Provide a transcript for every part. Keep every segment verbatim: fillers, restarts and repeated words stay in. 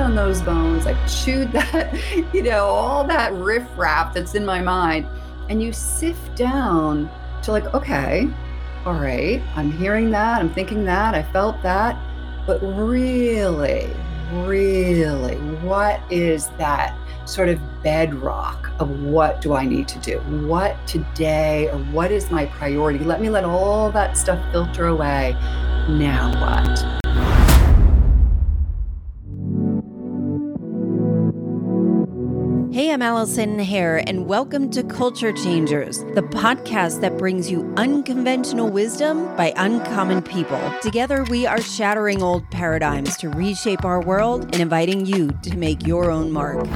on those bones. I've chewed that, you know, all that riffraff that's in my mind. And you sift down to like, okay, all right, I'm hearing that, I'm thinking that, I felt that. But really, really, what is that sort of bedrock of what do I need to do? What today, or what is my priority? Let me let all that stuff filter away. Now what? Hey, I'm Allison Hare, and welcome to Culture Changers, the podcast that brings you unconventional wisdom by uncommon people. Together, we are shattering old paradigms to reshape our world and inviting you to make your own mark.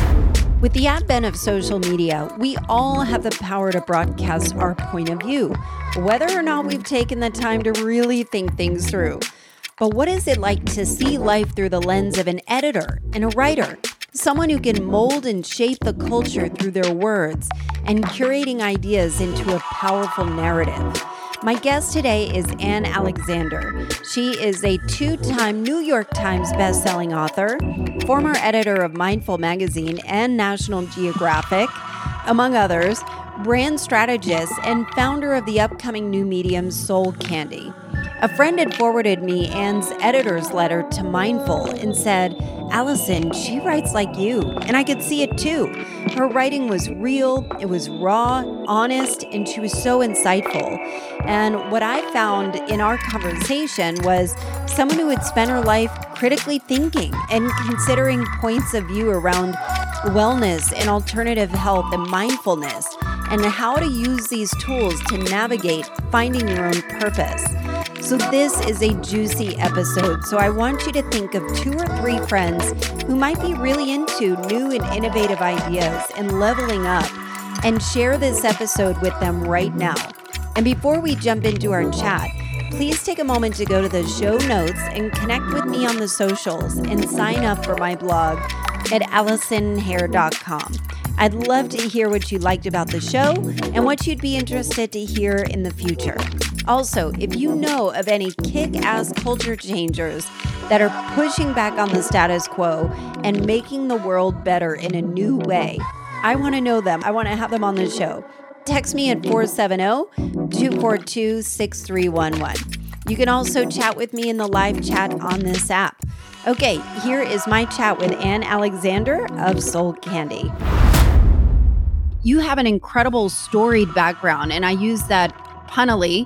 With the advent of social media, we all have the power to broadcast our point of view, whether or not we've taken the time to really think things through. But what is it like to see life through the lens of an editor and a writer? Someone who can mold and shape the culture through their words and curating ideas into a powerful narrative. My guest today is Anne Alexander. She is a two-time New York Times bestselling author, former editor of Mindful Magazine and National Geographic, among others, brand strategist and founder of the upcoming new medium Soul Candy. A friend had forwarded me Anne's editor's letter to Mindful and said, Allison, she writes like you, and I could see it too. Her writing was real, it was raw, honest, and she was so insightful. And what I found in our conversation was someone who had spent her life critically thinking and considering points of view around wellness and alternative health and mindfulness, and how to use these tools to navigate finding your own purpose. So this is a juicy episode, so I want you to think of two or three friends who might be really into new and innovative ideas and leveling up, and share this episode with them right now. And before we jump into our chat, please take a moment to go to the show notes and connect with me on the socials and sign up for my blog at allison hare dot com. I'd love to hear what you liked about the show and what you'd be interested to hear in the future. Also, if you know of any kick-ass culture changers that are pushing back on the status quo and making the world better in a new way, I want to know them. I want to have them on the show. Text me at four seven zero, two four two, six three one one. You can also chat with me in the live chat on this app. Okay, here is my chat with Anne Alexander of Soul Candy. You have an incredible storied background, and I use that punnily,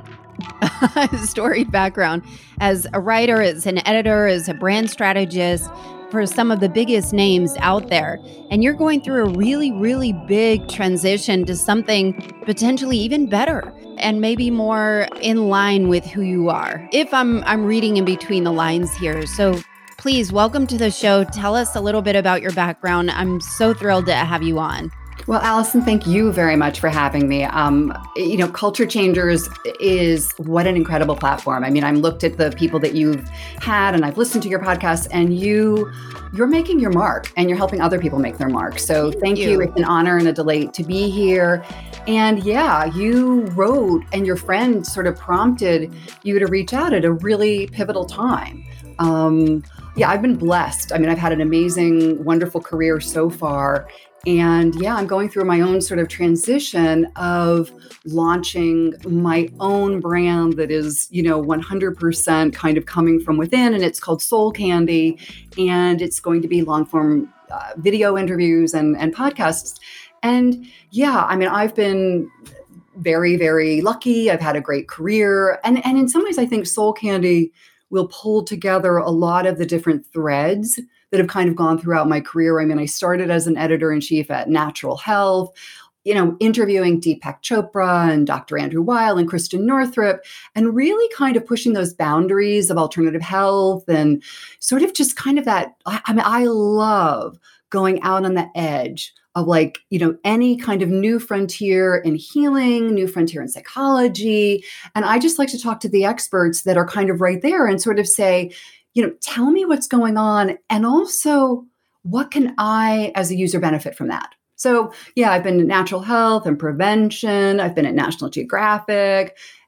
storied background, as a writer, as an editor, as a brand strategist for some of the biggest names out there. And you're going through a really, really big transition to something potentially even better and maybe more in line with who you are. If I'm I'm reading in between the lines here. So please, welcome to the show. Tell us a little bit about your background. I'm so thrilled to have you on. Well, Allison, thank you very much for having me. Um, you know, Culture Changers is what an incredible platform. I mean, I'm looked at the people that you've had, and I've listened to your podcast, and you, you're making your mark, and you're helping other people make their mark. So thank, thank you. you. It's an honor and a delight to be here. And yeah, you wrote, and your friend sort of prompted you to reach out at a really pivotal time. Um, yeah, I've been blessed. I mean, I've had an amazing, wonderful career so far. And yeah, I'm going through my own sort of transition of launching my own brand that is, you know, one hundred percent kind of coming from within. And it's called Soul Candy. And it's going to be long form uh, video interviews and, and podcasts. And yeah, I mean, I've been very, very lucky. I've had a great career. And, and in some ways, I think Soul Candy will pull together a lot of the different threads that have kind of gone throughout my career. I mean, I started as an editor-in-chief at Natural Health, you know, interviewing Deepak Chopra and Doctor Andrew Weil and Kristen Northrup, and really kind of pushing those boundaries of alternative health and sort of just kind of that, I, I mean, I love going out on the edge of like, you know, any kind of new frontier in healing, new frontier in psychology. And I just like to talk to the experts that are kind of right there and sort of say, you know, tell me what's going on. And also, what can I, as a user, benefit from that? So yeah, I've been in natural health and prevention. I've been at National Geographic.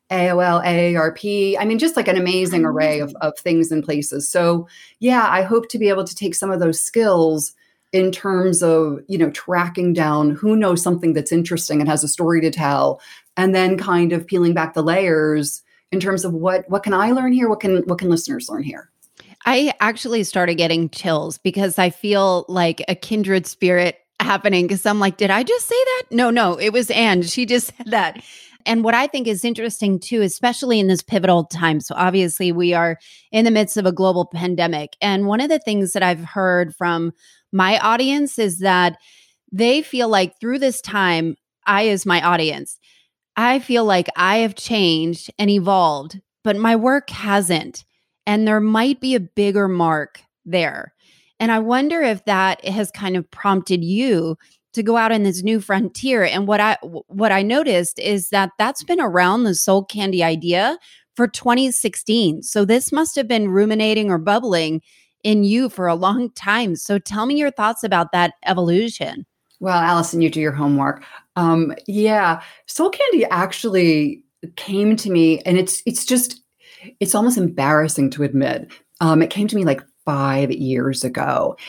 A O L, A A R P. I mean, just like an amazing array of, of things and places. So yeah, I hope to be able to take some of those skills in terms of, you know, tracking down who knows something that's interesting and has a story to tell, and then kind of peeling back the layers in terms of what, what can I learn here? What can, what can listeners learn here? I actually started getting chills because I feel like a kindred spirit happening, because I'm like, did I just say that? No, no, it was Anne. She just said that. And what I think is interesting too, especially in this pivotal time. So obviously we are in the midst of a global pandemic. And one of the things that I've heard from my audience is that they feel like through this time, I, as my audience, I feel like I have changed and evolved, but my work hasn't. And there might be a bigger mark there. And I wonder if that has kind of prompted you to go out in this new frontier. And what I what I noticed is that that's been around, the Soul Candy idea, for twenty sixteen. So this must have been ruminating or bubbling in you for a long time. So tell me your thoughts about that evolution. Well, Allison, you do your homework. Um, yeah, Soul Candy actually came to me, and it's it's just it's almost embarrassing to admit. Um, it came to me like five years ago,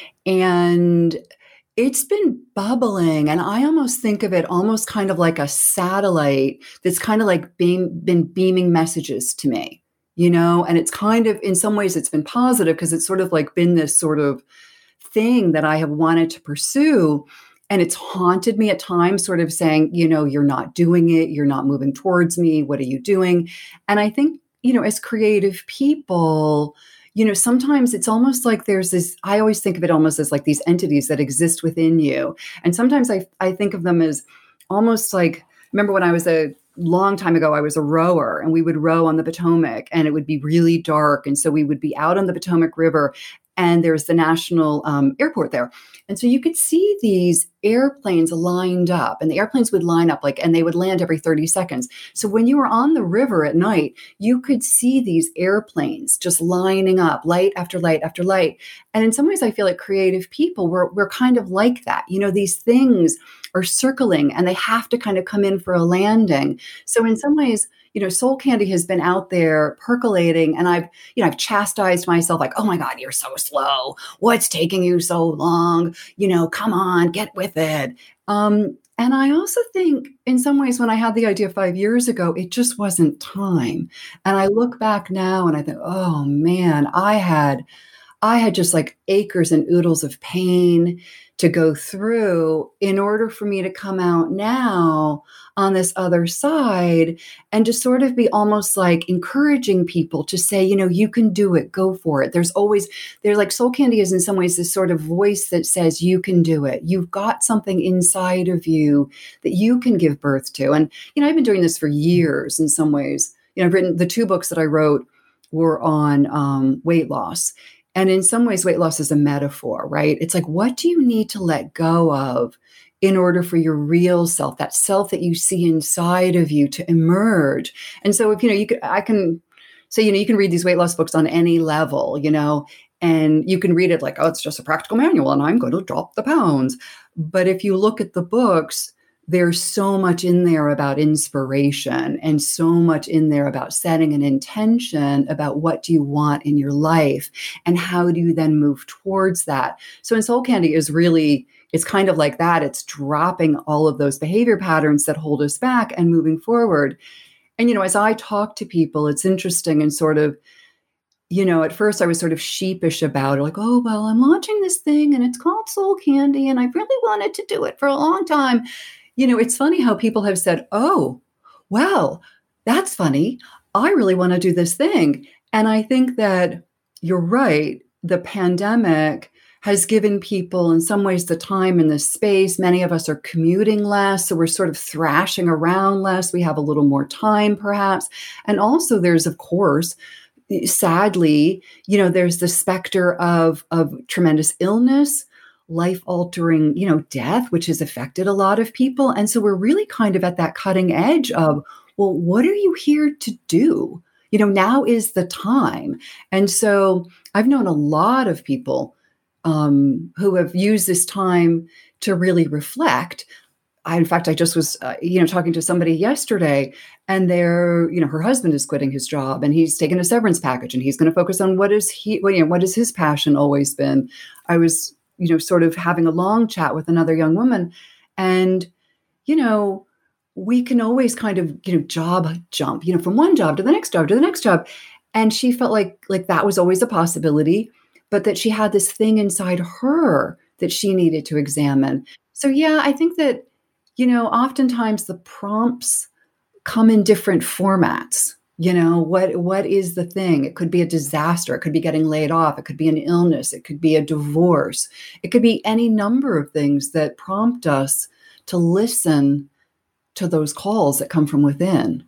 and it's been bubbling. And I almost think of it almost kind of like a satellite that's kind of like being, been beaming messages to me, you know, and it's kind of, in some ways it's been positive because it's sort of like been this sort of thing that I have wanted to pursue. And it's haunted me at times, sort of saying, you know, you're not doing it. You're not moving towards me. What are you doing? And I think, you know, as creative people, you know, sometimes it's almost like there's this, I always think of it almost as like these entities that exist within you. And sometimes I, I think of them as almost like, remember when I was a long time ago, I was a rower, and we would row on the Potomac, and it would be really dark. And so we would be out on the Potomac River, and there's the national um, airport there. And so you could see these airplanes lined up, and the airplanes would line up like, and they would land every thirty seconds. So when you were on the river at night, you could see these airplanes just lining up, light after light after light. And in some ways, I feel like creative people, we're, we're kind of like that. You know, these things are circling, and they have to kind of come in for a landing. So in some ways, you know, Soul Candy has been out there percolating, and I've, you know, I've chastised myself like, oh my God, you're so slow. What's taking you so long? You know, come on, get with it. Um, and I also think in some ways, when I had the idea five years ago, it just wasn't time. And I look back now and I think, oh man, I had, I had just like acres and oodles of pain to go through in order for me to come out now on this other side and just sort of be almost like encouraging people to say, you know, you can do it, go for it. There's always, there's like Soul Candy is in some ways this sort of voice that says, you can do it. You've got something inside of you that you can give birth to. And, you know, I've been doing this for years in some ways. You know, I've written, the two books that I wrote were on um, weight loss. And in some ways, weight loss is a metaphor, right? It's like, what do you need to let go of in order for your real self, that self that you see inside of you, to emerge? And so if, you know, you could, I can say, you know, you can read these weight loss books on any level, you know, and you can read it like, oh, it's just a practical manual and I'm going to drop the pounds. But if you look at the books, there's so much in there about inspiration and so much in there about setting an intention about what do you want in your life and how do you then move towards that. So in Soul Candy is really, it's kind of like that. It's dropping all of those behavior patterns that hold us back and moving forward. And, you know, as I talk to people, it's interesting and sort of, you know, at first I was sort of sheepish about it, like, oh, well, I'm launching this thing and it's called Soul Candy and I really wanted to do it for a long time. You know, it's funny how people have said, oh, well, that's funny. I really want to do this thing. And I think that you're right. The pandemic has given people in some ways the time and the space. Many of us are commuting less, so we're sort of thrashing around less. We have a little more time, perhaps. And also there's, of course, sadly, you know, there's the specter of, of tremendous illness, life-altering, you know, death, which has affected a lot of people. And so we're really kind of at that cutting edge of, well, what are you here to do? You know, now is the time. And so I've known a lot of people um, who have used this time to really reflect. I, in fact, I just was, uh, you know, talking to somebody yesterday, and they're, you know, her husband is quitting his job, and he's taken a severance package, and he's going to focus on what is he, well, you know, what has his passion always been. I was, you know, sort of having a long chat with another young woman, and, you know, we can always kind of, you know, job jump, you know, from one job to the next job to the next job. And she felt like, like that was always a possibility, but that she had this thing inside her that she needed to examine. So, yeah, I think that, you know, oftentimes the prompts come in different formats. You know, what what is the thing? It could be a disaster. It could be getting laid off. It could be an illness. It could be a divorce. It could be any number of things that prompt us to listen to those calls that come from within.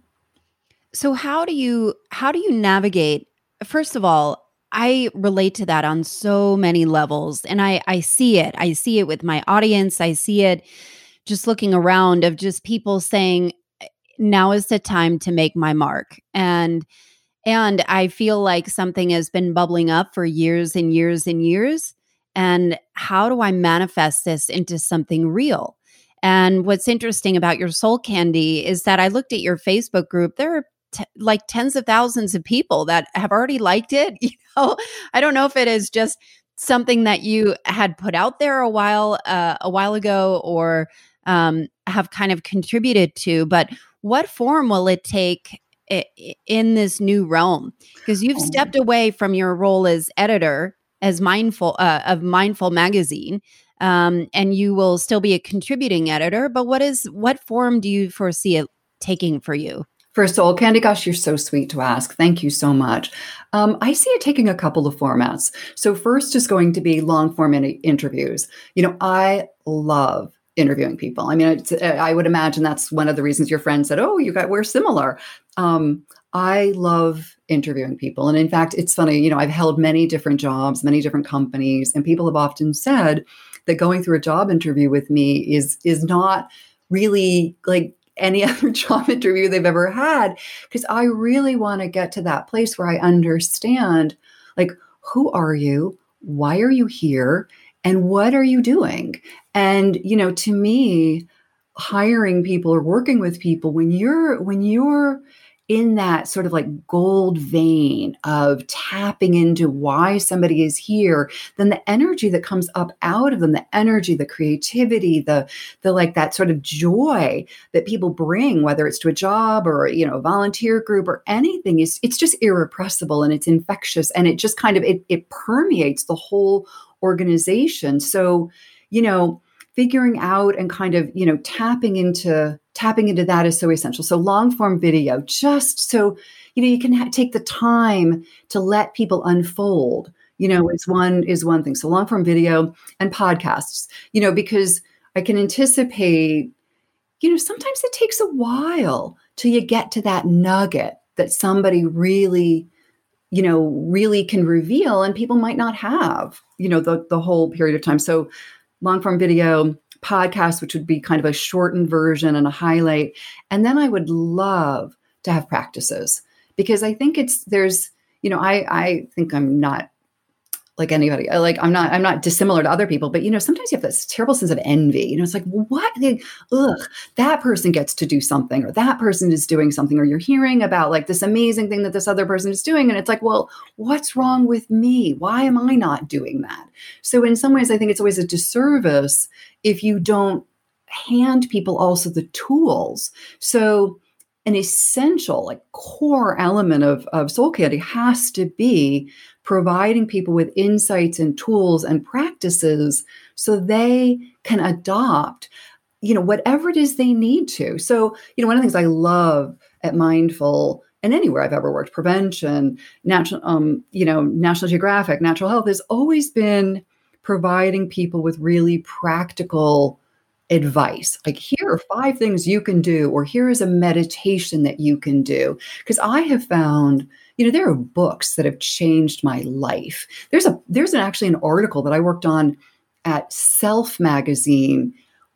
So how do you how do you navigate? First of all, I relate to that on so many levels, and I I see it. I see it with my audience. I see it just looking around of just people saying, now is the time to make my mark. And and I feel like something has been bubbling up for years and years and years. And how do I manifest this into something real? And what's interesting about your Soul Candy is that I looked at your Facebook group. There are t- like tens of thousands of people that have already liked it. You know, I don't know if it is just something that you had put out there a while uh, a while ago, or um, have kind of contributed to, but what form will it take i- in this new realm? Because you've stepped away from your role as editor, as mindful uh, of Mindful Magazine, um, and you will still be a contributing editor. But what is what form do you foresee it taking for you? For Soul Candy, gosh, you're so sweet to ask. Thank you so much. Um, I see it taking a couple of formats. So first is going to be long form in- interviews. You know, I love interviewing people. I mean, it's, I would imagine that's one of the reasons your friend said, "Oh, you got we're similar." Um, I love interviewing people, and in fact, it's funny. You know, I've held many different jobs, many different companies, and people have often said that going through a job interview with me is is not really like any other job interview they've ever had, because I really want to get to that place where I understand, like, who are you? Why are you here? And what are you doing? And, you know, to me, hiring people or working with people, when you're, when you're in that sort of like gold vein of tapping into why somebody is here, then the energy that comes up out of them, the energy, the creativity, the, the like that sort of joy that people bring, whether it's to a job or, you know, a volunteer group or anything, is it's just irrepressible and it's infectious, and it just kind of, it, it permeates the whole organization. So, you know, figuring out and kind of, you know, tapping into tapping into that is so essential. So long form video, just so, you know, you can ha- take the time to let people unfold, you know, is one, is one thing. So long form video and podcasts, you know, because I can anticipate, you know, sometimes it takes a while till you get to that nugget that somebody really, you know, really can reveal, and people might not have, you know, the, the whole period of time. So long form video, podcast, which would be kind of a shortened version and a highlight. And then I would love to have practices, because I think it's, there's, you know, I, I think I'm not like anybody, I like, I'm not, I'm not dissimilar to other people, but, you know, sometimes you have this terrible sense of envy, you know, it's like, well, what, they, ugh, that person gets to do something, or that person is doing something, or you're hearing about like this amazing thing that this other person is doing. And it's like, well, what's wrong with me? Why am I not doing that? So in some ways, I think it's always a disservice if you don't hand people also the tools. So an essential, like core element of, of Soul Candy has to be providing people with insights and tools and practices so they can adopt, you know, whatever it is they need to. So, you know, one of the things I love at Mindful, and anywhere I've ever worked, prevention, natural, um, you know, National Geographic, natural health, has always been providing people with really practical advice. Like, here are five things you can do, or here is a meditation that you can do. Because I have found, you know, there are books that have changed my life. There's a, there's an, actually an article that I worked on at Self magazine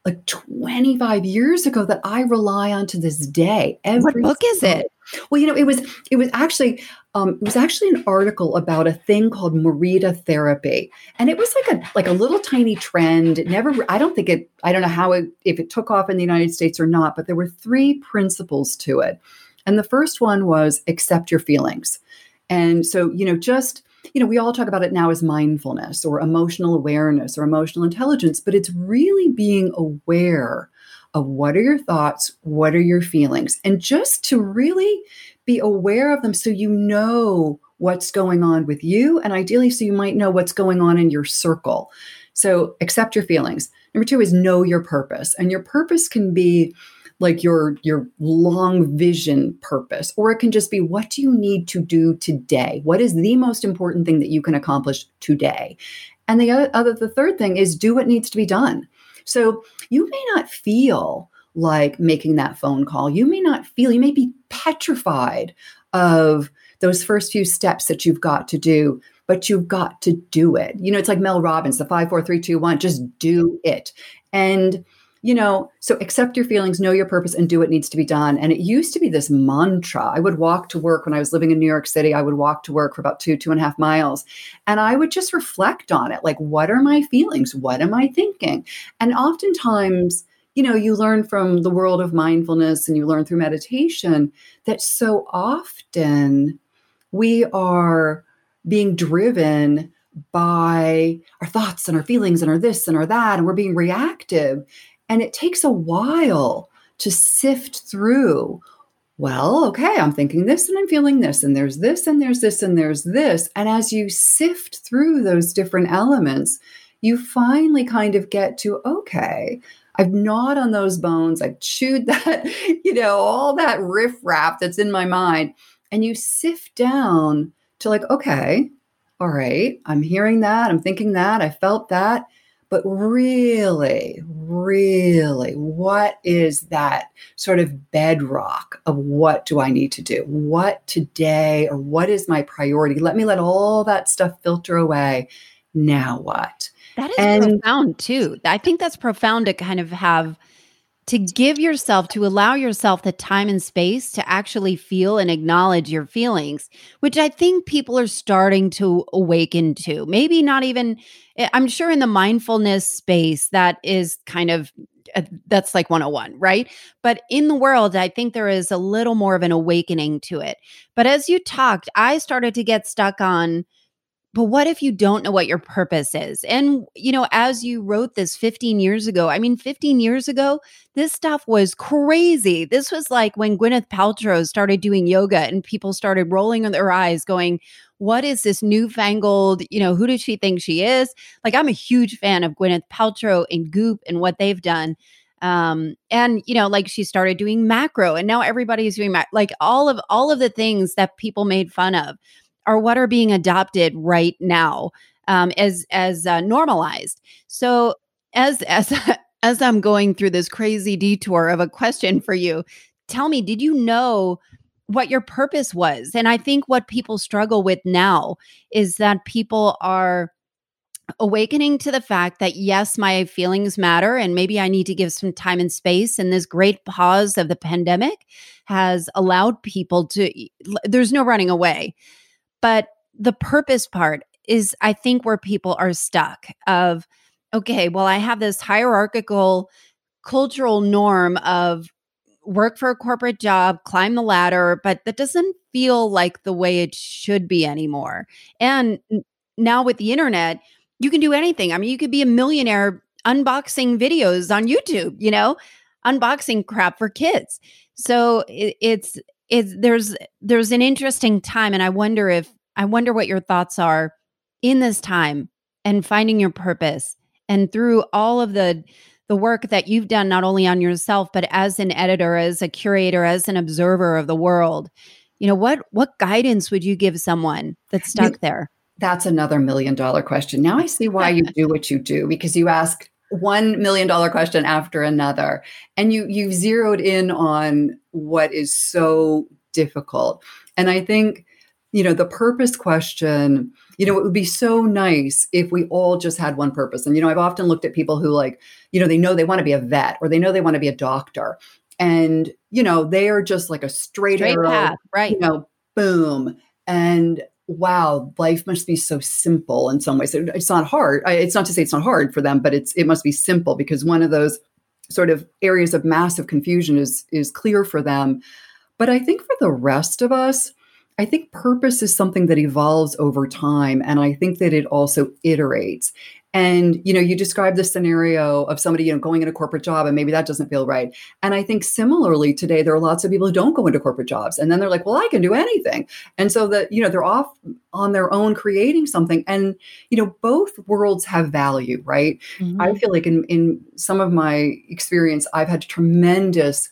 like twenty-five years ago that I rely on to this day. What Every book is single- it? Well, you know, it was it was actually um, it was actually an article about a thing called Morita therapy, and it was like a like a little tiny trend. It never, I don't think it, I don't know how it if it took off in the United States or not, but there were three principles to it, and the first one was accept your feelings, and so you know just. You know, we all talk about it now as mindfulness or emotional awareness or emotional intelligence, but it's really being aware of what are your thoughts, what are your feelings, and just to really be aware of them so you know what's going on with you, and ideally so you might know what's going on in your circle. So accept your feelings. Number two is know your purpose, and your purpose can be like your your long vision purpose, or it can just be, what do you need to do today? What is the most important thing that you can accomplish today? And the other, the third thing is do what needs to be done. So you may not feel like making that phone call. You may not feel, you may be petrified of those first few steps that you've got to do, but you've got to do it. You know, it's like Mel Robbins, the five, four, three, two, one, just do it. And you know, so accept your feelings, know your purpose, and do what needs to be done. And it used to be this mantra. I would walk to work when I was living in New York City. I would walk to work for about two, two and a half miles. And I would just reflect on it. Like, what are my feelings? What am I thinking? And oftentimes, you know, you learn from the world of mindfulness and you learn through meditation that so often we are being driven by our thoughts and our feelings and our this and our that, and we're being reactive. And it takes a while to sift through, well, okay, I'm thinking this and I'm feeling this, and there's this and there's this and there's this. And as you sift through those different elements, you finally kind of get to, okay, I've gnawed on those bones. I've chewed that, you know, all that riffraff that's in my mind. And you sift down to like, okay, all right, I'm hearing that. I'm thinking that. I felt that. But really, really, what is that sort of bedrock of what do I need to do? What today, or what is my priority? Let me let all that stuff filter away. Now what? That is And profound too. I think that's profound to kind of have, to give yourself, to allow yourself the time and space to actually feel and acknowledge your feelings, which I think people are starting to awaken to. Maybe not even, I'm sure in the mindfulness space, that is kind of, uh, that's like one oh one, right? But in the world, I think there is a little more of an awakening to it. But as you talked, I started to get stuck on, but what if you don't know what your purpose is? And, you know, as you wrote this fifteen years ago, I mean, fifteen years ago, this stuff was crazy. This was like when Gwyneth Paltrow started doing yoga and people started rolling their eyes going, what is this newfangled, you know, who does she think she is? Like, I'm a huge fan of Gwyneth Paltrow and Goop and what they've done. Um, and, you know, like she started doing macro, and now everybody's doing mac- like all of, all of the things that people made fun of are what are being adopted right now, um, as as uh, normalized. So as as as I'm going through this crazy detour of a question for you, tell me, did you know what your purpose was? And I think what people struggle with now is that people are awakening to the fact that, yes, my feelings matter, and maybe I need to give some time and space. And this great pause of the pandemic has allowed people to, there's no running away. But the purpose part is, I think, where people are stuck of, okay, well, I have this hierarchical cultural norm of work for a corporate job, climb the ladder, but that doesn't feel like the way it should be anymore. And n- now with the internet, you can do anything. I mean, you could be a millionaire unboxing videos on YouTube, you know, unboxing crap for kids. So it, it's, it's, there's, there's an interesting time. And I wonder if, I wonder what your thoughts are in this time and finding your purpose, and through all of the, the work that you've done, not only on yourself, but as an editor, as a curator, as an observer of the world, you know, what, what guidance would you give someone that's stuck You- there? That's another million dollar question. Now I see why you do what you do, because you ask one million dollar question after another, and you you've zeroed in on what is so difficult. And I think you know, the purpose question, you know, it would be so nice if we all just had one purpose. And, you know, I've often looked at people who like, you know, they know they want to be a vet or they know they want to be a doctor. And, you know, they are just like a straight, Straight arrow, path, right. you know, boom. And wow, life must be so simple in some ways. It's not hard. It's not to say it's not hard for them, but it's it must be simple because one of those sort of areas of massive confusion is is clear for them. But I think for the rest of us, I think purpose is something that evolves over time. And I think that it also iterates. And, you know, you described the scenario of somebody, you know, going in a corporate job and maybe that doesn't feel right. And I think similarly today, there are lots of people who don't go into corporate jobs. And then they're like, well, I can do anything. And so that, you know, they're off on their own creating something. And, you know, both worlds have value, right? Mm-hmm. I feel like in, in some of my experience, I've had tremendous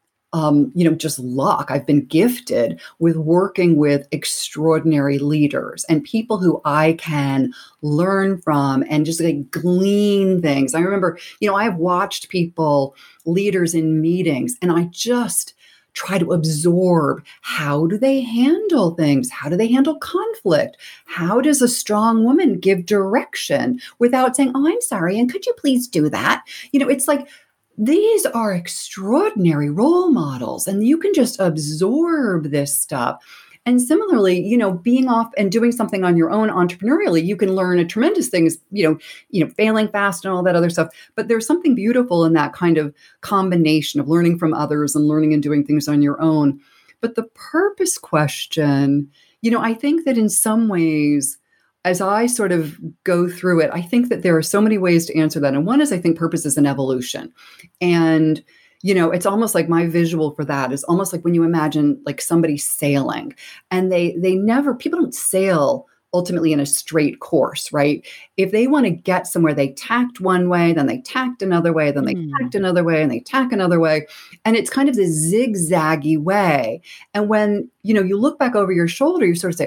Um, you know, just luck. I've been gifted with working with extraordinary leaders and people who I can learn from and just like glean things. I remember, you know, I've watched people, leaders in meetings, and I just try to absorb how do they handle things? How do they handle conflict? How does a strong woman give direction without saying, oh, I'm sorry, and could you please do that? You know, it's like, these are extraordinary role models, and you can just absorb this stuff. And similarly, you know, being off and doing something on your own entrepreneurially, you can learn a tremendous things, you know, you know, failing fast and all that other stuff. But there's something beautiful in that kind of combination of learning from others and learning and doing things on your own. But the purpose question, you know, I think that in some ways, as I sort of go through it, I think that there are so many ways to answer that. And one is, I think purpose is an evolution. And, you know, it's almost like my visual for that is almost like when you imagine like somebody sailing and they, they never, people don't sail ultimately in a straight course, right? If they want to get somewhere, they tacked one way, then they tacked another way, then they mm. tacked another way, and they tack another way. And it's kind of this zigzaggy way. And when, you know, you look back over your shoulder, you sort of say,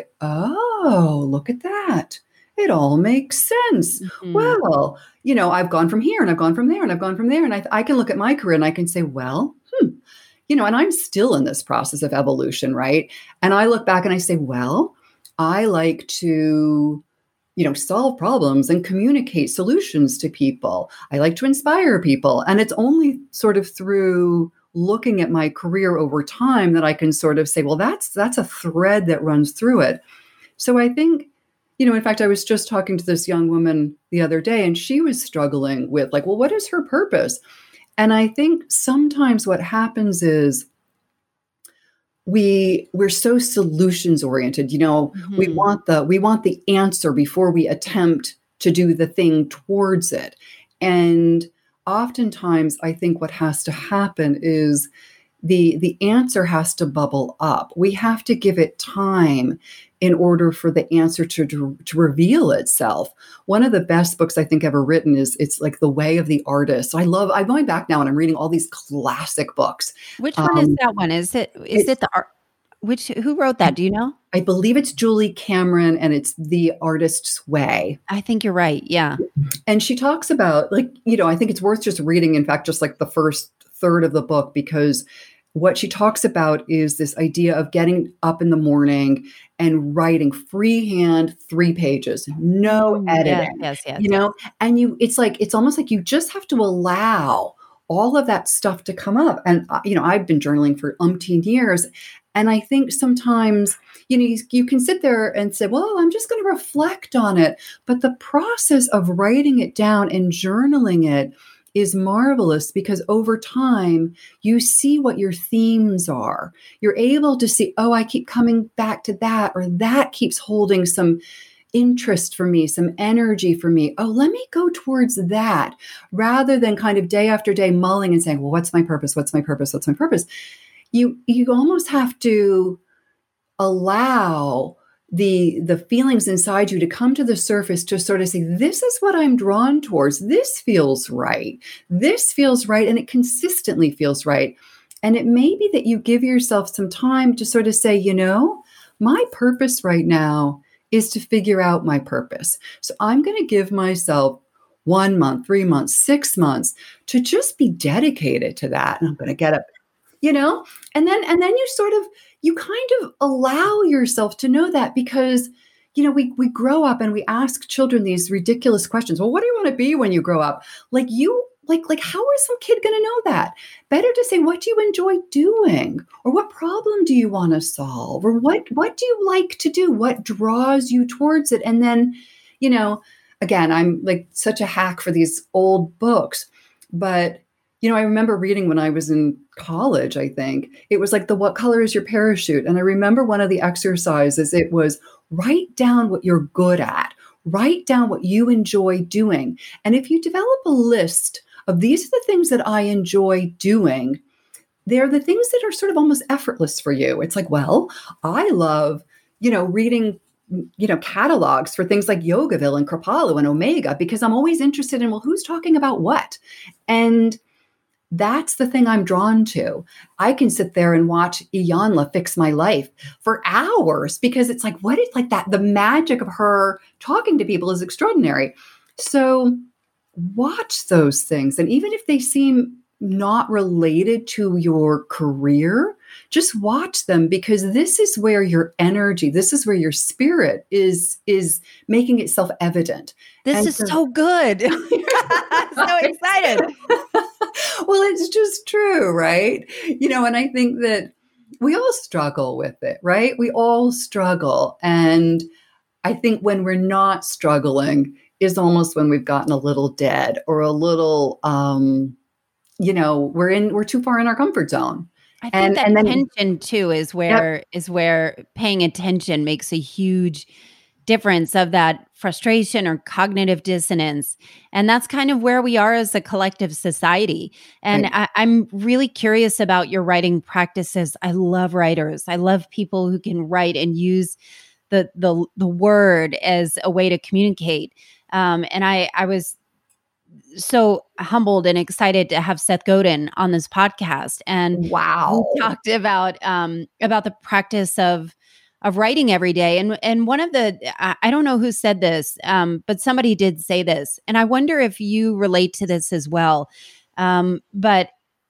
oh, look at that. It all makes sense. Mm-hmm. Well, you know, I've gone from here and I've gone from there and I've gone from there. And I, I can look at my career and I can say, well, hmm, you know, and I'm still in this process of evolution, right? And I look back and I say, well, I like to, you know, solve problems and communicate solutions to people. I like to inspire people. And it's only sort of through looking at my career over time that I can sort of say, well, that's that's a thread that runs through it. So I think, you know, in fact, I was just talking to this young woman the other day and she was struggling with like, well, what is her purpose? And I think sometimes what happens is we we're so solutions oriented, you know, mm-hmm. we want the we want the answer before we attempt to do the thing towards it. And oftentimes I think what has to happen is the the answer has to bubble up. We have to give it time in order for the answer to, to, to reveal itself. One of the best books I think ever written is, it's like The Way of the Artist. I love, I'm going back now and I'm reading all these classic books. Which one um, is that one? Is it, is it the art? Which, who wrote that? Do you know? I believe it's Julie Cameron and it's The Artist's Way. I think you're right. Yeah. And she talks about like, you know, I think it's worth just reading, in fact, just like the first third of the book, because what she talks about is this idea of getting up in the morning and writing freehand three pages, no editing, yes, yes, yes, you know, yes. And you, it's like, it's almost like you just have to allow all of that stuff to come up. And, you know, I've been journaling for umpteen years. And I think sometimes, you know, you, you can sit there and say, well, I'm just going to reflect on it. But the process of writing it down and journaling it is marvelous because over time, you see what your themes are. You're able to see, oh, I keep coming back to that, or that keeps holding some interest for me, some energy for me. Oh, let me go towards that, rather than kind of day after day mulling and saying, well, what's my purpose? What's my purpose? What's my purpose? You, you almost have to allow the the feelings inside you to come to the surface to sort of say, this is what I'm drawn towards. This feels right. This feels right. And it consistently feels right. And it may be that you give yourself some time to sort of say, you know, my purpose right now is to figure out my purpose. So I'm going to give myself one month, three months, six months to just be dedicated to that. And I'm going to get up you know? And then, and then you sort of, you kind of allow yourself to know that because, you know, we, we grow up and we ask children these ridiculous questions. Well, what do you want to be when you grow up? Like you, like, like, how is some kid going to know that? Better to say, what do you enjoy doing? Or what problem do you want to solve? Or what, what do you like to do? What draws you towards it? And then, you know, again, I'm like such a hack for these old books, but you know, I remember reading when I was in college, I think, it was like the what color is your parachute? And I remember one of the exercises, it was write down what you're good at, write down what you enjoy doing. And if you develop a list of these are the things that I enjoy doing, they're the things that are sort of almost effortless for you. It's like, well, I love, you know, reading you know, catalogs for things like Yogaville and Kripalu and Omega, because I'm always interested in, well, who's talking about what? And that's the thing I'm drawn to. I can sit there and watch Iyanla fix my life for hours because it's like, what is like that? The magic of her talking to people is extraordinary. So watch those things. And even if they seem not related to your career, just watch them because this is where your energy, this is where your spirit is, is making itself evident. This and is so, so good. So excited. Well, it's just true, right? You know, and I think that we all struggle with it, right? We all struggle. And I think when we're not struggling is almost when we've gotten a little dead or a little, um, you know, we're in, we're too far in our comfort zone. I think and, that and then, tension too is where yep. is where paying attention makes a huge difference of that frustration or cognitive dissonance. And that's kind of where we are as a collective society. And right. I, I'm really curious about your writing practices. I love writers. I love people who can write and use the the the word as a way to communicate. Um, and I I was so humbled and excited to have Seth Godin on this podcast. And wow, we talked about um, about the practice of of writing every day. And and one of the I, I don't know who said this, um, but somebody did say this, and I wonder if you relate to this as well. Um, but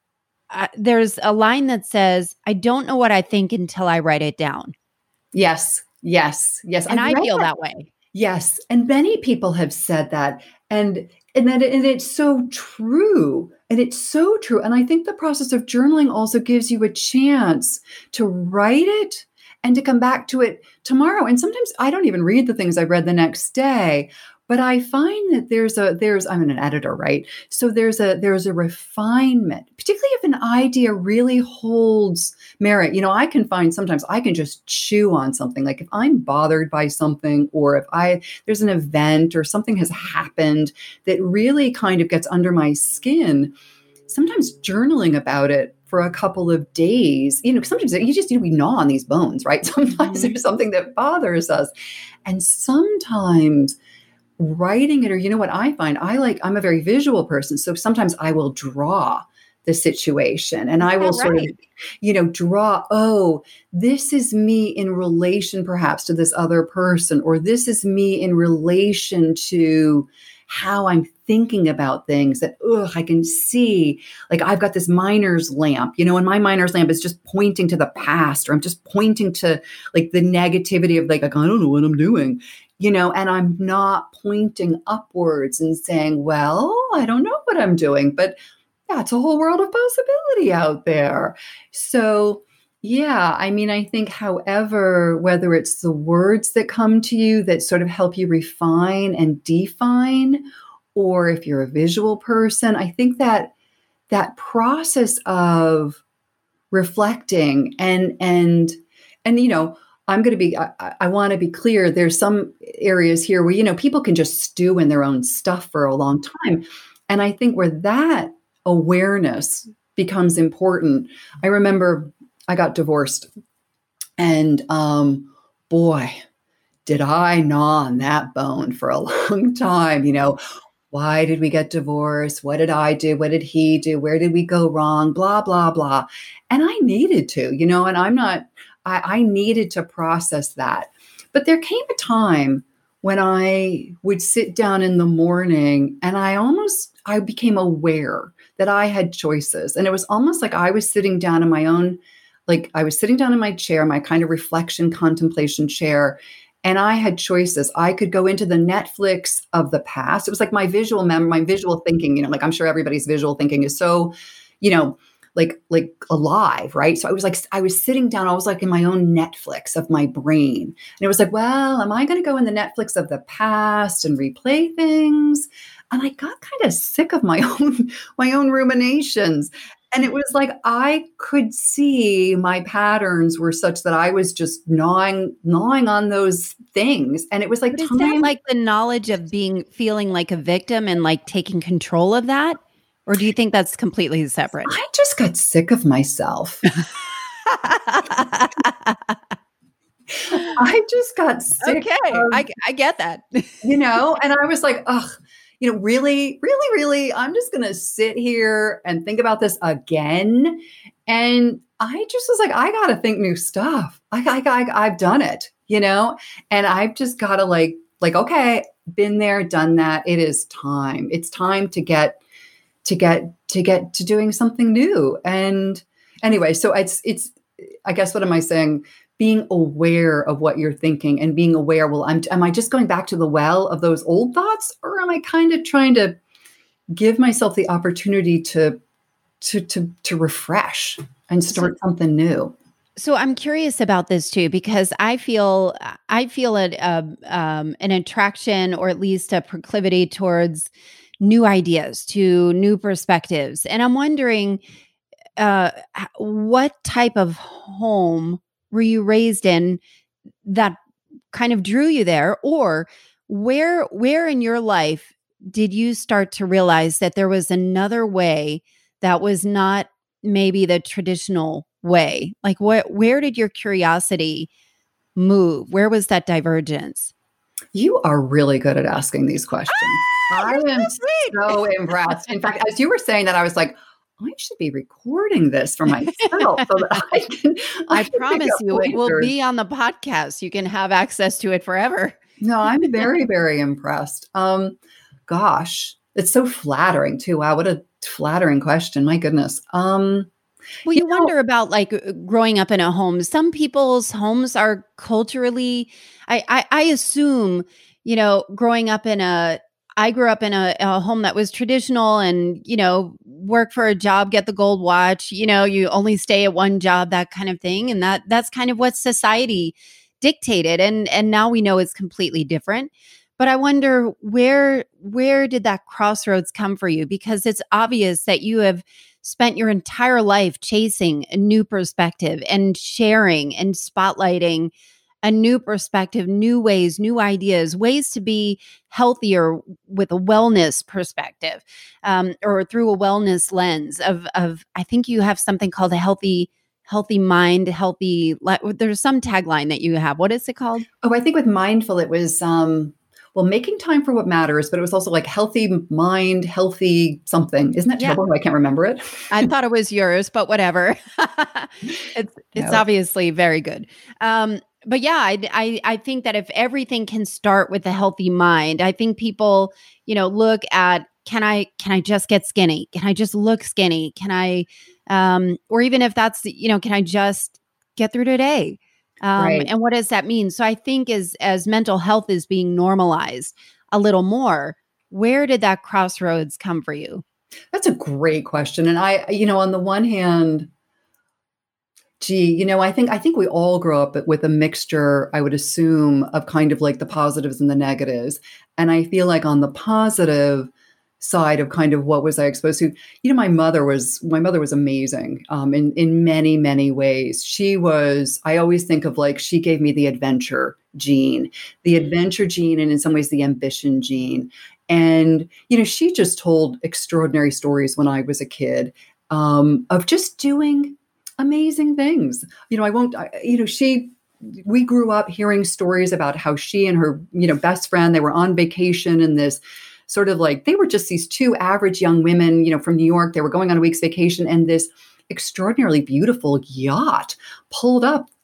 uh, there's a line that says, "I don't know what I think until I write it down." Yes, yes, yes, and I've I feel that. that way. Yes, and many people have said that, and and that and it's so true, and it's so true. And I think the process of journaling also gives you a chance to write it and to come back to it tomorrow. And sometimes I don't even read the things I read the next day, but I find that there's a there's I'm an editor, right? So there's a there's a refinement, particularly if an idea really holds merit. You know, I can find sometimes I can just chew on something. Like if I'm bothered by something, or if I there's an event or something has happened that really kind of gets under my skin, sometimes journaling about it for a couple of days, you know, sometimes you just, you know, we gnaw on these bones, right? Sometimes mm-hmm. there's something that bothers us. And sometimes writing it, or you know what I find, I like, I'm a very visual person. So sometimes I will draw the situation and I will right? sort of, you know, draw, oh, this is me in relation perhaps to this other person, or this is me in relation to how I'm thinking about things that, ugh, I can see, like I've got this miner's lamp, you know, and my miner's lamp is just pointing to the past, or I'm just pointing to like the negativity of like, I don't know what I'm doing, you know, and I'm not pointing upwards and saying, well, I don't know what I'm doing, but that's a whole world of possibility out there. So yeah, I mean, I think, however, whether it's the words that come to you that sort of help you refine and define, or if you're a visual person, I think that that process of reflecting and, and, and, you know, I'm going to be, I, I want to be clear. There's some areas here where, you know, people can just stew in their own stuff for a long time. And I think where that awareness becomes important. I remember I got divorced, and um, boy, did I gnaw on that bone for a long time. You know, why did we get divorced? What did I do? What did he do? Where did we go wrong? Blah, blah, blah. And I needed to, you know, and I'm not, I, I needed to process that. But there came a time when I would sit down in the morning and I almost, I became aware that I had choices. And it was almost like I was sitting down in my own, like I was sitting down in my chair, my kind of reflection, contemplation chair, and I had choices. I could go into the Netflix of the past. It was like my visual memory, my visual thinking, you know, like I'm sure everybody's visual thinking is so, you know, like, like alive, right? So I was like, I was sitting down, I was like in my own Netflix of my brain. And it was like, well, am I going to go in the Netflix of the past and replay things? And I got kind of sick of my own, my own ruminations. And it was like, I could see my patterns were such that I was just gnawing, gnawing on those things. And it was like, but is time- that like the knowledge of being, feeling like a victim and like taking control of that? Or do you think that's completely separate? I just got sick of myself. I just got sick. Okay, of, I, I get that. You know, and I was like, ugh, you know, really, really, really, I'm just going to sit here and think about this again. And I just was like, I got to think new stuff. I, I, I, I've done it, you know, and I've just got to like, like, okay, been there, done that. It is time. It's time to get to get to get to doing something new. And anyway, so it's it's I guess what am I saying? Being aware of what you're thinking and being aware, well, I'm am I just going back to the well of those old thoughts, or am I kind of trying to give myself the opportunity to to to to refresh and start so, something new? So I'm curious about this too, because I feel I feel it uh, um, an attraction, or at least a proclivity towards new ideas, to new perspectives. And I'm wondering, uh, what type of home were you raised in that kind of drew you there? Or where, where in your life did you start to realize that there was another way that was not maybe the traditional way? Like what, where did your curiosity move? Where was that divergence? You are really good at asking these questions. Ah, I am so, so impressed. In fact, as you were saying that, I was like, I should be recording this for myself so that I can. I, I can promise you, pointers. It will be on the podcast. You can have access to it forever. No, I'm very, very impressed. Um, gosh, it's so flattering too. Wow, what a flattering question. My goodness. Um, Well, you, you know, wonder about like growing up in a home. Some people's homes are culturally, I, I, I assume, you know, growing up in a, I grew up in a, a home that was traditional and, you know, work for a job, get the gold watch, you know, you only stay at one job, that kind of thing. And that that's kind of what society dictated. And, and now we know it's completely different. But I wonder where, where did that crossroads come for you? Because it's obvious that you have spent your entire life chasing a new perspective and sharing and spotlighting a new perspective, new ways, new ideas, ways to be healthier with a wellness perspective, um, or through a wellness lens of, of, I think you have something called a healthy, healthy mind, healthy, there's some tagline that you have. What is it called? Oh, I think with Mindful, it was, um, well, making time for what matters, but it was also like healthy mind, healthy something. Isn't that terrible? Yeah. I can't remember it. I thought it was yours, but whatever. it's it's no. obviously very good. Um, but yeah, I, I I think that if everything can start with a healthy mind, I think people, you know, look at, can I can I just get skinny? Can I just look skinny? Can I, um, or even if that's, you know, can I just get through today? Um, right. And what does that mean? So I think as as mental health is being normalized a little more, where did that crossroads come for you? That's a great question. And I, you know, on the one hand, gee, you know, I think I think we all grow up with a mixture, I would assume, of kind of like the positives and the negatives. And I feel like on the positive side of kind of what was I exposed to, you know, my mother was, my mother was amazing um, in, in many, many ways. She was, I always think of like, she gave me the adventure gene, the adventure gene, and in some ways the ambition gene. And, you know, she just told extraordinary stories when I was a kid um, of just doing amazing things. You know, I won't, I, you know, she, we grew up hearing stories about how she and her, you know, best friend, they were on vacation in this sort of like, they were just these two average young women, you know, from New York. They were going on a week's vacation, and this extraordinarily beautiful yacht pulled up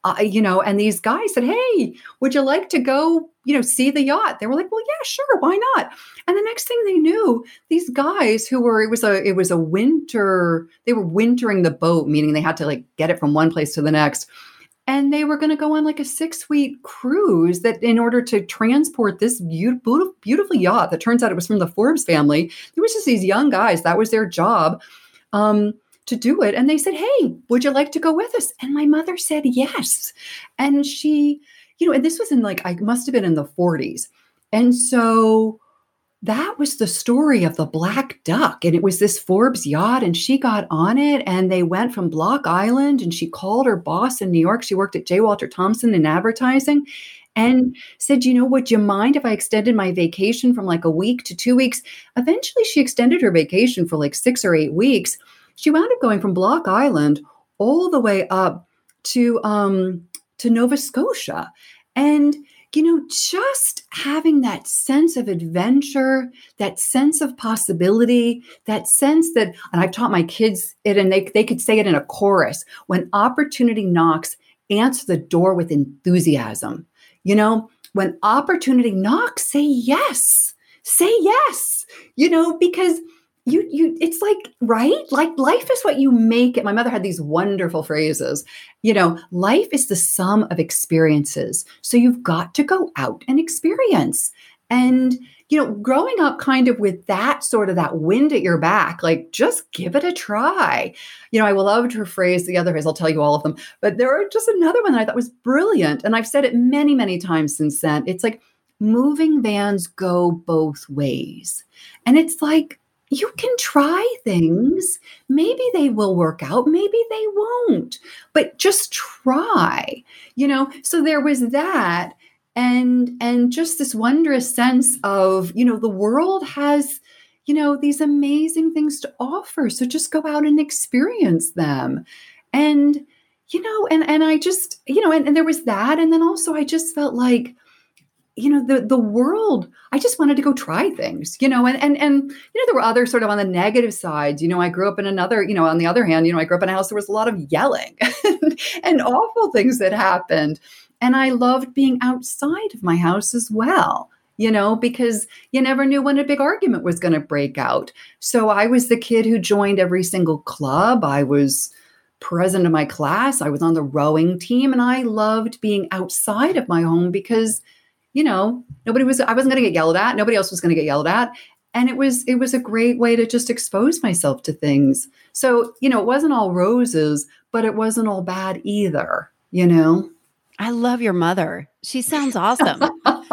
uh, you know, and these guys said, hey, would you like to go, you know, see the yacht? They were like, well, yeah, sure. Why not? And the next thing they knew, these guys who were, it was a, it was a winter, they were wintering the boat, meaning they had to like get it from one place to the next. And they were going to go on like a six week cruise that in order to transport this beautiful, beautiful yacht that turns out it was from the Forbes family. There was just these young guys. That was their job um, to do it. And they said, hey, would you like to go with us? And my mother said, yes. And she, you know, and this was in like, I must have been in the forties. And so that was the story of the Black Duck. And it was this Forbes yacht and she got on it and they went from Block Island and she called her boss in New York. She worked at J. Walter Thompson in advertising and said, you know, would you mind if I extended my vacation from like a week to two weeks? Eventually she extended her vacation for like six or eight weeks. She wound up going from Block Island all the way up to, um, to Nova Scotia. And you know, just having that sense of adventure, that sense of possibility, that sense that, and I've taught my kids it and they, they could say it in a chorus, when opportunity knocks, answer the door with enthusiasm. You know, when opportunity knocks, say yes, say yes, you know, because You, you, it's like, right? Like life is what you make it. My mother had these wonderful phrases, you know, life is the sum of experiences. So you've got to go out and experience. And, you know, growing up kind of with that sort of that wind at your back, like just give it a try. You know, I loved her phrase, the other phrase, I'll tell you all of them, but there are just another one that I thought was brilliant. And I've said it many, many times since then. It's like moving vans go both ways. And it's like, you can try things. Maybe they will work out. Maybe they won't, but just try, you know? So there was that. And, and just this wondrous sense of, you know, the world has, you know, these amazing things to offer. So just go out and experience them. And, you know, and, and I just, you know, and, and there was that. And then also I just felt like, you know, the, the world, I just wanted to go try things, you know, and, and, and, you know, there were other sort of on the negative sides, you know, I grew up in another, you know, on the other hand, you know, I grew up in a house, there was a lot of yelling and, and awful things that happened. And I loved being outside of my house as well, you know, because you never knew when a big argument was going to break out. So I was the kid who joined every single club. I was president of my class. I was on the rowing team and I loved being outside of my home because you know, nobody was, I wasn't going to get yelled at. Nobody else was going to get yelled at. And it was, it was a great way to just expose myself to things. So, you know, it wasn't all roses, but it wasn't all bad either, you know? I love your mother. She sounds awesome.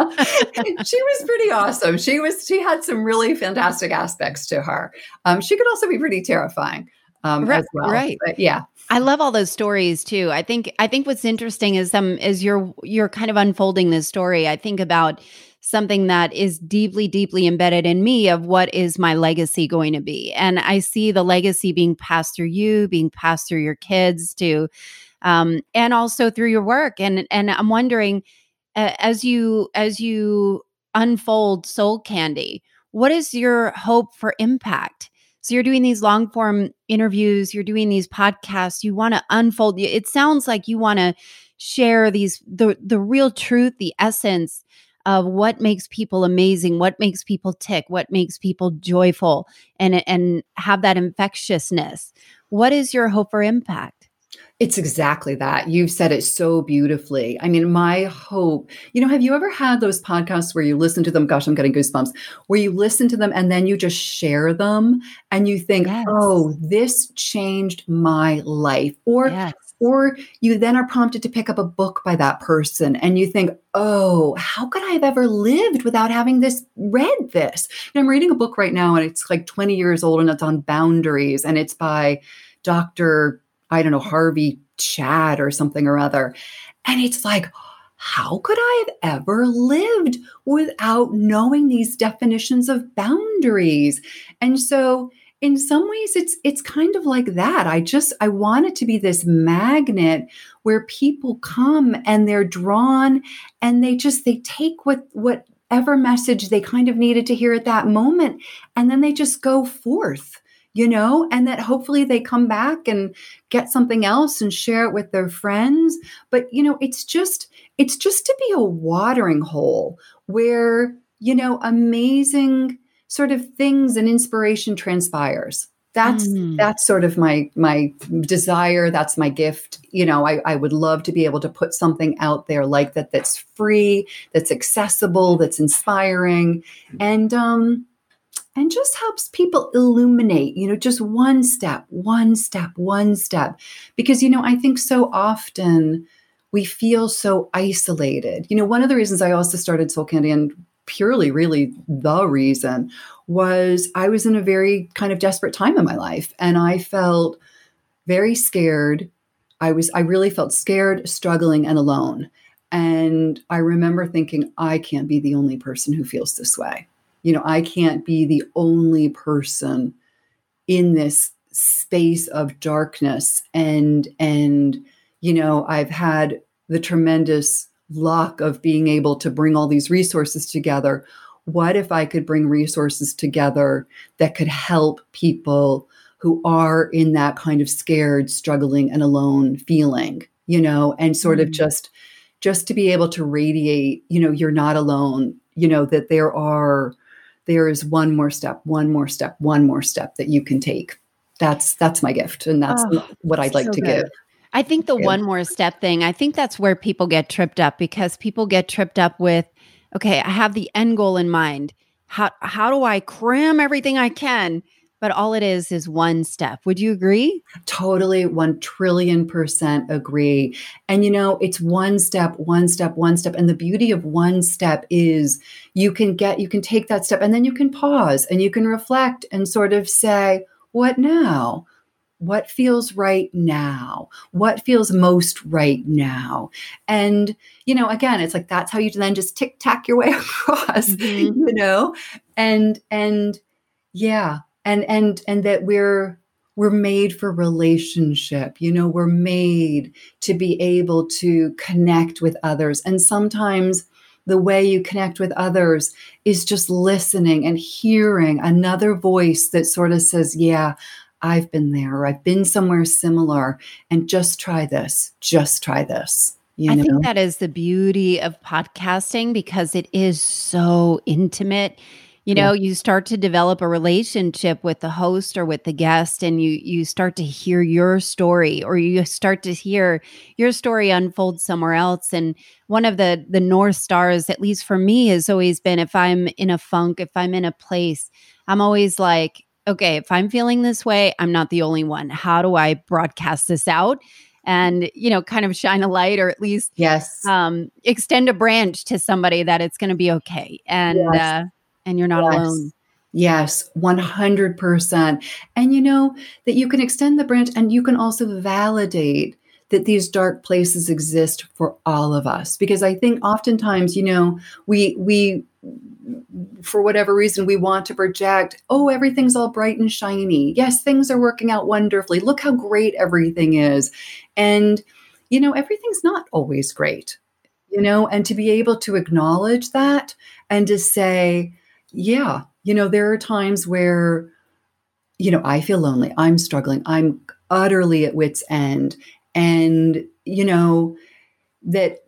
She was pretty awesome. She was, she had some really fantastic aspects to her. Um, she could also be pretty terrifying um, right, as well. Right. But yeah. I love all those stories too. I think I think what's interesting is um is you're you're kind of unfolding this story. I think about something that is deeply, deeply embedded in me of what is my legacy going to be. And I see the legacy being passed through you, being passed through your kids to um and also through your work. And and I'm wondering uh, as you as you unfold Soul Candy, what is your hope for impact? So you're doing these long form interviews, you're doing these podcasts, you want to unfold. It sounds like you want to share these, the, the real truth, the essence of what makes people amazing, what makes people tick, what makes people joyful and, and have that infectiousness. What is your hope for impact? It's exactly that. You've said it so beautifully. I mean, my hope, you know, have you ever had those podcasts where you listen to them? Gosh, I'm getting goosebumps. Where you listen to them and then you just share them and you think, yes. oh, this changed my life. Or, yes. or you then are prompted to pick up a book by that person and you think, oh, how could I have ever lived without having this read this? And I'm reading a book right now and it's like twenty years old and it's on boundaries and it's by Doctor I don't know, Harvey Chad or something or other. And it's like, how could I have ever lived without knowing these definitions of boundaries? And so in some ways, it's it's kind of like that. I just, I want it to be this magnet where people come and they're drawn and they just, they take what whatever message they kind of needed to hear at that moment. And then they just go forth. you know, and that hopefully they come back and get something else and share it with their friends. But, you know, it's just, it's just to be a watering hole where, you know, amazing sort of things and inspiration transpires. That's Mm. that's sort of my my desire. That's my gift. You know, I, I would love to be able to put something out there like that that's free, that's accessible, that's inspiring, and um, and just helps people illuminate, you know, just one step, one step, one step. Because, you know, I think so often we feel so isolated. You know, one of the reasons I also started Soul Candy, and purely really the reason, was I was in a very kind of desperate time in my life, and I felt very scared. I was I really felt scared, struggling, and alone. And I remember thinking, I can't be the only person who feels this way. You know, I can't be the only person in this space of darkness. And and you know, I've had the tremendous luck of being able to bring all these resources together. What if I could bring resources together that could help people who are in that kind of scared, struggling, and alone feeling, you know, and sort of just, just to be able to radiate, you know, you're not alone, you know, that there are, there is one more step, one more step, one more step that you can take. That's, that's my gift. And that's Oh, what I'd like so to good. give. I think the Yeah. one more step thing, I think that's where people get tripped up, because people get tripped up with, okay, I have the end goal in mind. How how do I cram everything I can? But all it is is one step. Would you agree? Totally, one trillion percent agree. And, you know, it's one step, one step, one step. And the beauty of one step is you can get, you can take that step, and then you can pause and you can reflect and sort of say, what now? What feels right now? What feels most right now? And, you know, again, it's like, that's how you then just tick tack your way across, Mhm. you know, and, and yeah. And, and, and that we're, we're made for relationship, you know, we're made to be able to connect with others. And sometimes the way you connect with others is just listening and hearing another voice that sort of says, yeah, I've been there, or I've been somewhere similar, and just try this, just try this. You I know? think that is the beauty of podcasting, because it is so intimate. You know, you start to develop a relationship with the host or with the guest, and you you start to hear your story, or you start to hear your story unfold somewhere else. And one of the the North Stars, at least for me, has always been, if I'm in a funk, if I'm in a place, I'm always like, okay, if I'm feeling this way, I'm not the only one. How do I broadcast this out? And, you know, kind of shine a light, or at least Yes. um, extend a branch to somebody that it's going to be okay. And, Yes. uh, and you're not Yes. alone. Yes, one hundred percent. And you know, that you can extend the branch, and you can also validate that these dark places exist for all of us. Because I think oftentimes, you know, we, we, for whatever reason, we want to project, oh, everything's all bright and shiny. Yes, things are working out wonderfully. Look how great everything is. And, you know, everything's not always great, you know, and to be able to acknowledge that and to say, yeah, you know, there are times where, you know, I feel lonely, I'm struggling, I'm utterly at wit's end. And, you know, that,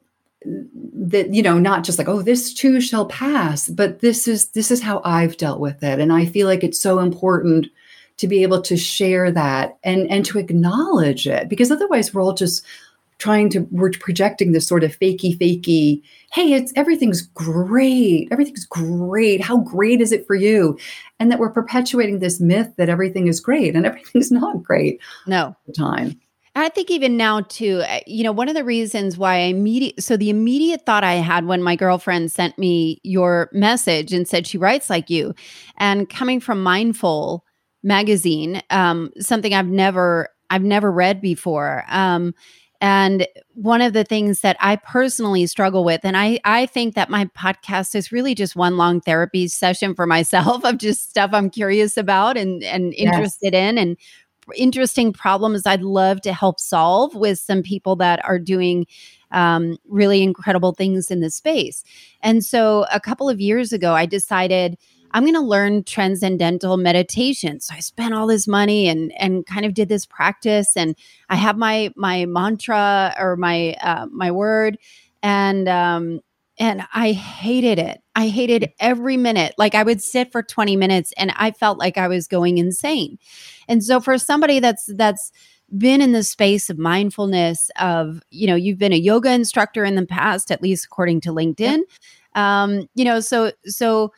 that, you know, not just like, oh, this too shall pass, but this is, this is how I've dealt with it. And I feel like it's so important to be able to share that and, and to acknowledge it, because otherwise we're all just trying to, we're projecting this sort of fakey, fakey, hey, it's, everything's great. Everything's great. How great is it for you? And that we're perpetuating this myth that everything is great, and everything's not great. No. All the time. I think even now too, you know, one of the reasons why I immediate, so the immediate thought I had when my girlfriend sent me your message and said she writes like you, and coming from Mindful magazine, um, something I've never, I've never read before. Um, and one of the things that I personally struggle with, and I, I think that my podcast is really just one long therapy session for myself of just stuff I'm curious about and, and Yes. interested in, and interesting problems I'd love to help solve with some people that are doing um, really incredible things in this space. And so a couple of years ago, I decided I'm going to learn transcendental meditation. So I spent all this money and and kind of did this practice, and I have my my mantra or my uh, my word, and um and I hated it. I hated every minute. Like I would sit for twenty minutes and I felt like I was going insane. And so for somebody that's that's been in the space of mindfulness, of, you know, you've been a yoga instructor in the past, at least according to LinkedIn. Yep. Um, you know, so so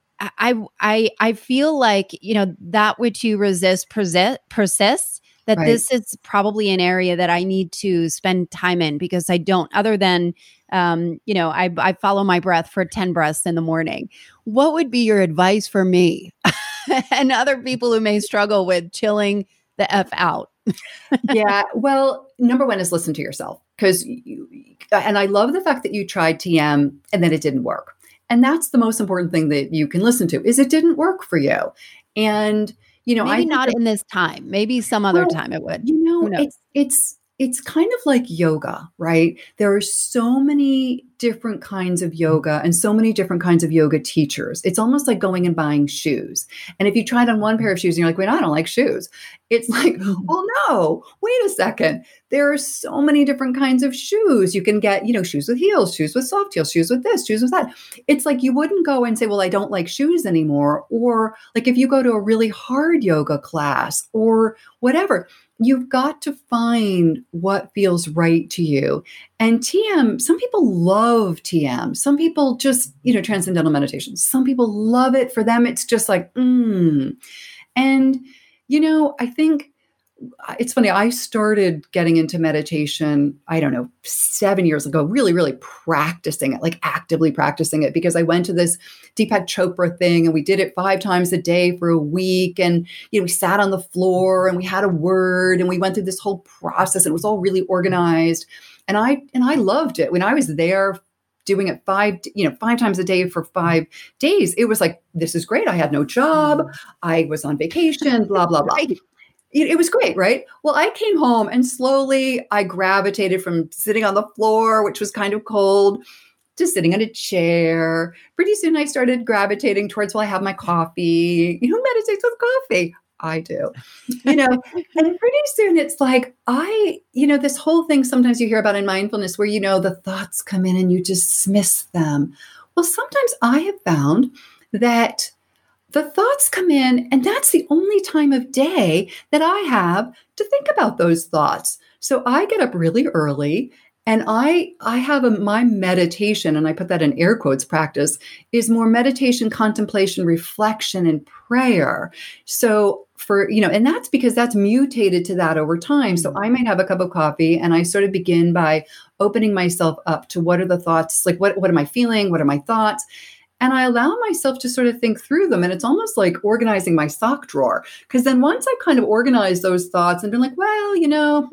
I I I feel like, you know, that which you resist persi- persists, that Right. this is probably an area that I need to spend time in, because I don't, other than um, you know, I I follow my breath for ten breaths in the morning. What would be your advice for me and other people who may struggle with chilling the F out? Yeah. Well, number one is listen to yourself, because you, and I love the fact that you tried T M and then it didn't work. And that's the most important thing that you can listen to, is it didn't work for you. And, you know, I Maybe think not that, in this time. Maybe some other well, time it would. you Who know, knows? it's, it's, it's kind of like yoga, right? There are so many different kinds of yoga and so many different kinds of yoga teachers. It's almost like going and buying shoes. And if you tried on one pair of shoes and you're like, wait, I don't like shoes. It's like, well, no, wait a second. There are so many different kinds of shoes. You can get, you know, shoes with heels, shoes with soft heels, shoes with this, shoes with that. It's like you wouldn't go and say, well, I don't like shoes anymore. Or like if you go to a really hard yoga class or whatever, you've got to find what feels right to you. And T M, some people love T M. Some people just, you know, transcendental meditation. Some people love it. For them, it's just like, mm. And, you know, I think it's funny. I started getting into meditation, I don't know, seven years ago, really, really practicing it, like actively practicing it, because I went to this Deepak Chopra thing and we did it five times a day for a week. And, you know, we sat on the floor and we had a word and we went through this whole process and it was all really organized. And I, and I loved it. When I was there doing it five, you know, five times a day for five days, it was like, this is great. I had no job. I was on vacation, blah, blah, blah. Right. It was great, right? Well, I came home and slowly I gravitated from sitting on the floor, which was kind of cold, to sitting in a chair. Pretty soon I started gravitating towards, well, I have my coffee. Who meditates with coffee? I do, you know, and pretty soon it's like, I, you know, this whole thing sometimes you hear about in mindfulness where, you know, the thoughts come in and you dismiss them. Well, sometimes I have found that the thoughts come in, and that's the only time of day that I have to think about those thoughts. So I get up really early, and I I have a, my meditation, and I put that in air quotes, practice is more meditation, contemplation, reflection, and prayer. So for, you know, and that's because that's mutated to that over time. So I might have a cup of coffee, and I sort of begin by opening myself up to what are the thoughts, like what what am I feeling? What are my thoughts? And I allow myself to sort of think through them. And it's almost like organizing my sock drawer. Because then once I kind of organize those thoughts and been like, well, you know,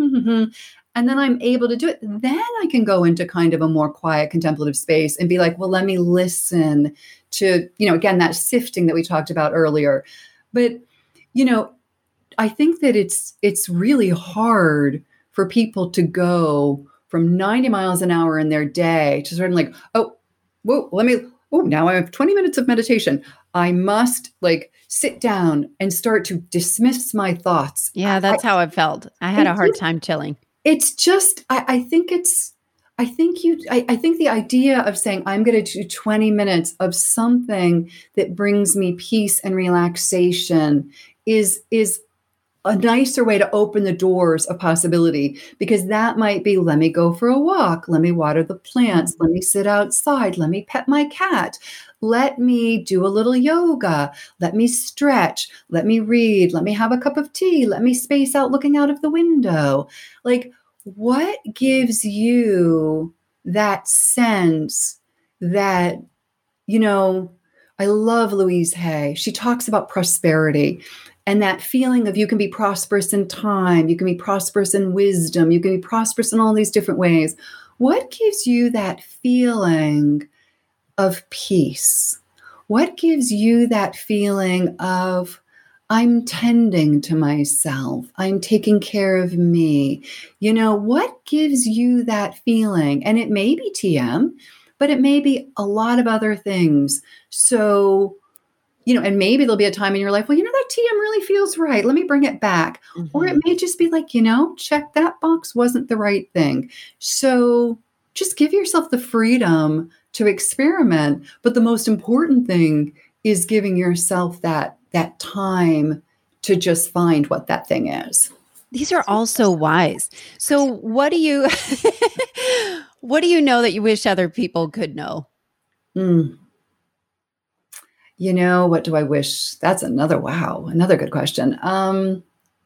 and then I'm able to do it, then I can go into kind of a more quiet contemplative space and be like, well, let me listen to, you know, again, that sifting that we talked about earlier. But, you know, I think that it's it's really hard for people to go from ninety miles an hour in their day to sort of like, oh, whoa, let me, oh, now I have twenty minutes of meditation. I must like sit down and start to dismiss my thoughts. Yeah, that's I, how I felt. I had a hard just, time chilling. It's just, I, I think it's, I think you, I, I think the idea of saying, I'm going to do twenty minutes of something that brings me peace and relaxation is, is a nicer way to open the doors of possibility, because that might be, let me go for a walk. Let me water the plants. Let me sit outside. Let me pet my cat. Let me do a little yoga. Let me stretch. Let me read. Let me have a cup of tea. Let me space out looking out of the window. Like, what gives you that sense that, you know, I love Louise Hay. She talks about prosperity. And that feeling of you can be prosperous in time, you can be prosperous in wisdom, you can be prosperous in all these different ways. What gives you that feeling of peace? What gives you that feeling of, I'm tending to myself, I'm taking care of me? You know, what gives you that feeling? And it may be T M, but it may be a lot of other things. So you know, and maybe there'll be a time in your life, well, you know, that T M really feels right. Let me bring it back. Mm-hmm. Or it may just be like, you know, check that box wasn't the right thing. So just give yourself the freedom to experiment. But the most important thing is giving yourself that, that time to just find what that thing is. These are all so wise. So what do you, what do you know that you wish other people could know? Mm. You know, what do I wish? That's another, wow, another good question. Um,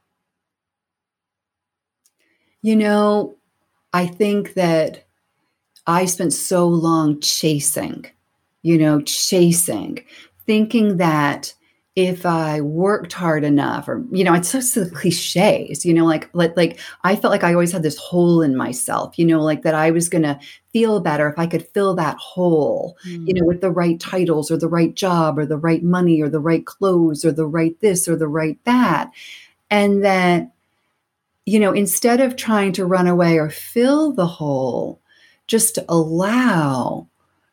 you know, I think that I spent so long chasing, you know, chasing, thinking that if I worked hard enough, or, you know, it's just the cliches, you know, like, like, like I felt like I always had this hole in myself, you know, like that I was going to feel better if I could fill that hole, mm. you know, with the right titles or the right job or the right money or the right clothes or the right this or the right that. And that, you know, instead of trying to run away or fill the hole, just to allow,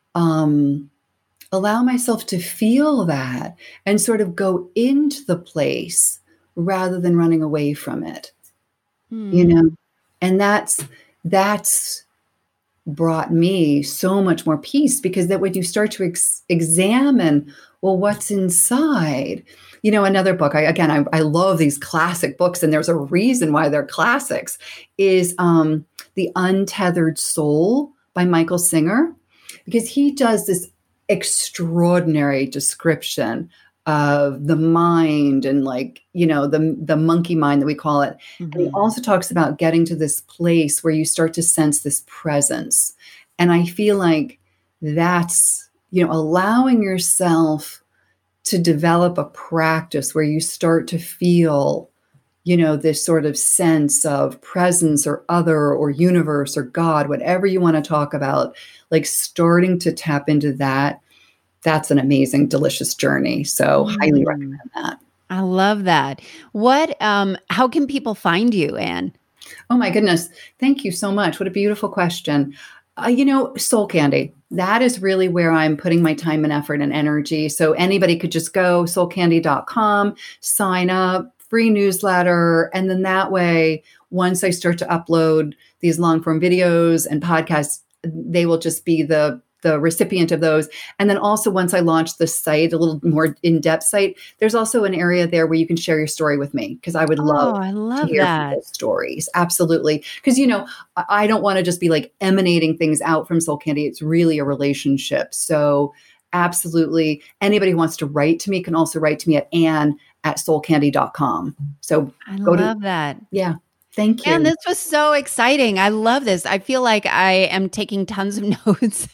um, allow myself to feel that and sort of go into the place rather than running away from it, hmm. you know, and that's, that's brought me so much more peace, because that when you start to ex- examine, well, what's inside, you know, another book, I, again, I, I love these classic books, and there's a reason why they're classics, is um, The Untethered Soul by Michael Singer, because he does this extraordinary description of the mind and, like, you know, the the monkey mind that we call it. Mm-hmm. And he also talks about getting to this place where you start to sense this presence. And I feel like that's, you know, allowing yourself to develop a practice where you start to feel, you know, this sort of sense of presence or other or universe or God, whatever you want to talk about, like starting to tap into that. That's an amazing, delicious journey. So mm. highly recommend that. I love that. What, um, how can people find you, Anne? Oh my goodness. Thank you so much. What a beautiful question. Uh, you know, Soul Candy, that is really where I'm putting my time and effort and energy. So anybody could just go soul candy dot com, sign up, free newsletter. And then that way, once I start to upload these long form videos and podcasts, they will just be the the recipient of those. And then also, once I launch the site, a little more in-depth site, there's also an area there where you can share your story with me, because I would love, oh, I love to hear that. people's stories. Absolutely. Because, you know, I don't want to just be like emanating things out from Soul Candy. It's really a relationship. So absolutely. Anybody who wants to write to me can also write to me at Anne at soul candy dot com. So I go love to, that. Yeah. Thank you. And this was so exciting. I love this. I feel like I am taking tons of notes.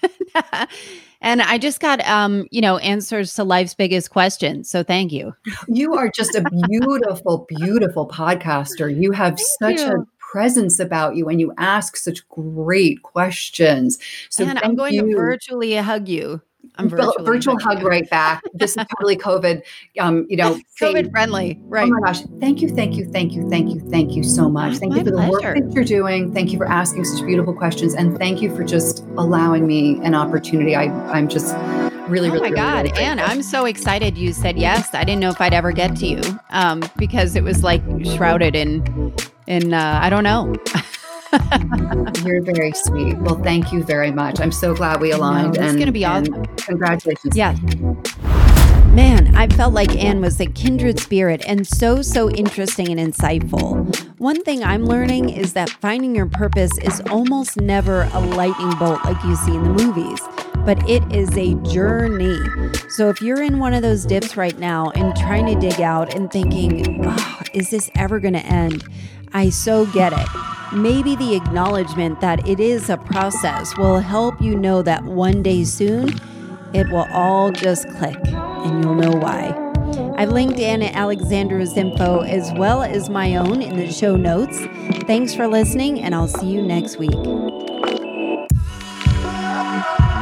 And I just got, um, you know, answers to life's biggest questions. So thank you. You are just a beautiful, beautiful podcaster. You have thank such you. a presence about you, and you ask such great questions. So and I'm going you. to virtually hug you. I'm virtually virtual hug you. Right back. This is totally COVID, um, you know, COVID friendly, right? Oh my gosh! Thank you, thank you, thank you, thank you, thank you so much. Thank my you for pleasure. the work that you're doing. Thank you for asking such beautiful questions, and thank you for just allowing me an opportunity. I, I'm just really, oh really. my God, really, really Anne, I'm so excited you said yes. I didn't know if I'd ever get to you, um, because it was like shrouded in, in uh, I don't know. You're very sweet. Well, thank you very much. I'm so glad we aligned. No, it's going to be awesome. Congratulations. Yeah. Man, I felt like Anne was a kindred spirit and so, so interesting and insightful. One thing I'm learning is that finding your purpose is almost never a lightning bolt like you see in the movies, but it is a journey. So if you're in one of those dips right now and trying to dig out and thinking, oh, is this ever going to end? I so get it. Maybe the acknowledgement that it is a process will help you know that one day soon, it will all just click and you'll know why. I've linked Anna Alexandra's info as well as my own in the show notes. Thanks for listening, and I'll see you next week.